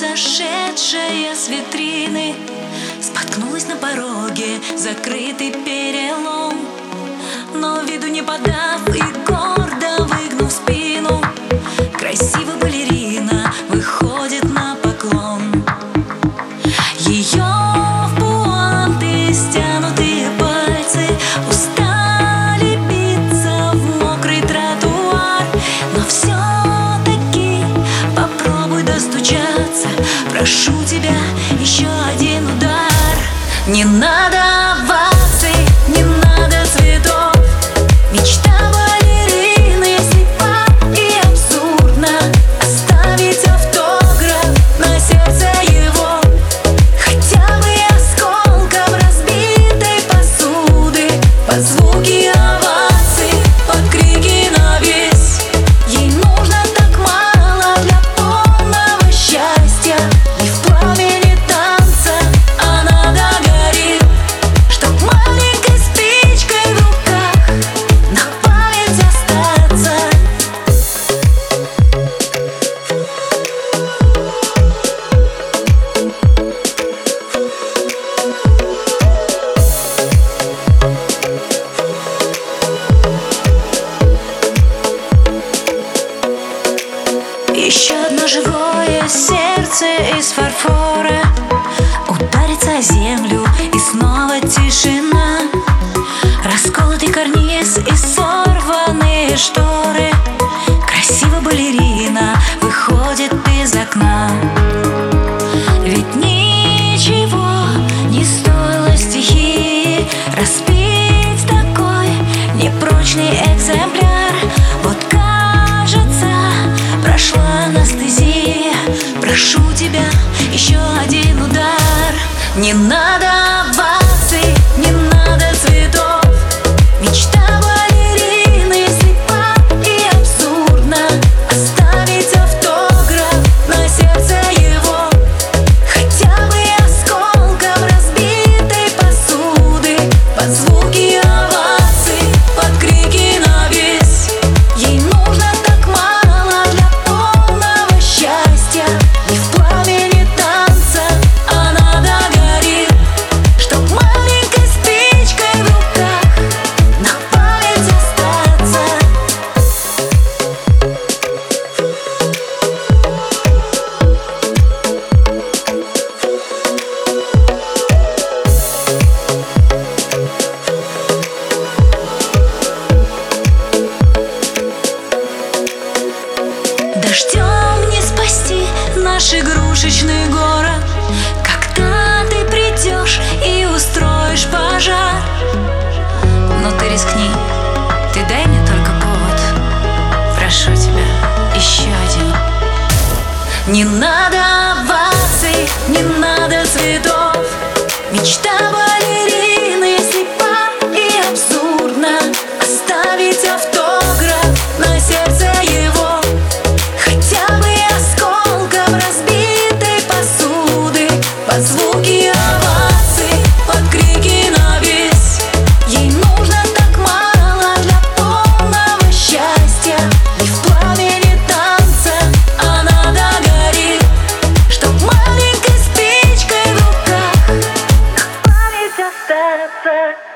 сошедшая с витрины, споткнулась на пороге, закрытый перелом. Но виду не подав и гордо выгнув спину, красивая балерина выходит на поклон. Ее в пуанты стянутые пальцы устали биться в мокрый тротуар. Но все-таки попробуй достучаться, прошу тебя, еще один удар. Не надо оваций, не надо цветов, мечта балерины слепа и абсурдна. Оставить автограф на сердце его, хотя бы осколком разбитой посуды, под звуки оваций, под крики на весь. Ей нужно так мало для полного счастья, и в пламени танца она догорит, чтоб маленькой спичкой в руках на память остаться. Еще одно живое сердце из фарфора ударится о землю, и снова тишина. Расколотый карниз и сорванные шторы. Красивая балерина выходит из окна. Ведь ничего не стоило стихии распить такой непрочный экземпляр. Вот кажется, прошла анестезия. Прошу тебя, еще один удар. Не надо оваций, не надо цветов, мечта балерины слепа и абсурдна. Оставить автограф на сердце его, хотя бы осколком разбитой посуды, под звуки оваций, под крики на весь. Ей нужно так мало для полного счастья, и в пламени танца она догорит, чтоб маленькой спичкой в руках на память остаться. Дождем не спасти наш игрушечный город, когда ты придешь и устроишь пожар. Но ты рискни, ты дай мне только повод. Прошу тебя, еще один. Не надо оваций, не надо цветов, мечта балерины слепа и абсурдна. Оставить автограф на сердце его, хотя бы осколком разбитой посуды, под звуки оваций, под крики на весь. Ей нужно так мало для полного счастья, и в пламени танца она догорит, чтоб маленькой спичкой в руках на память остаться.